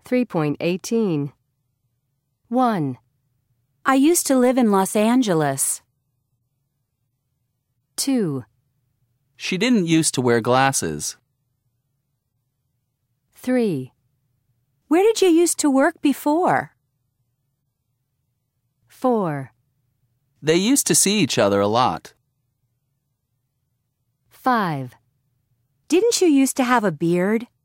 3.18. 1, I used to live in Los Angeles. 2, She didn't used to wear glasses. 3, Where did you used to work before? 4, They used to see each other a lot. 5, Didn't you used to have a beard?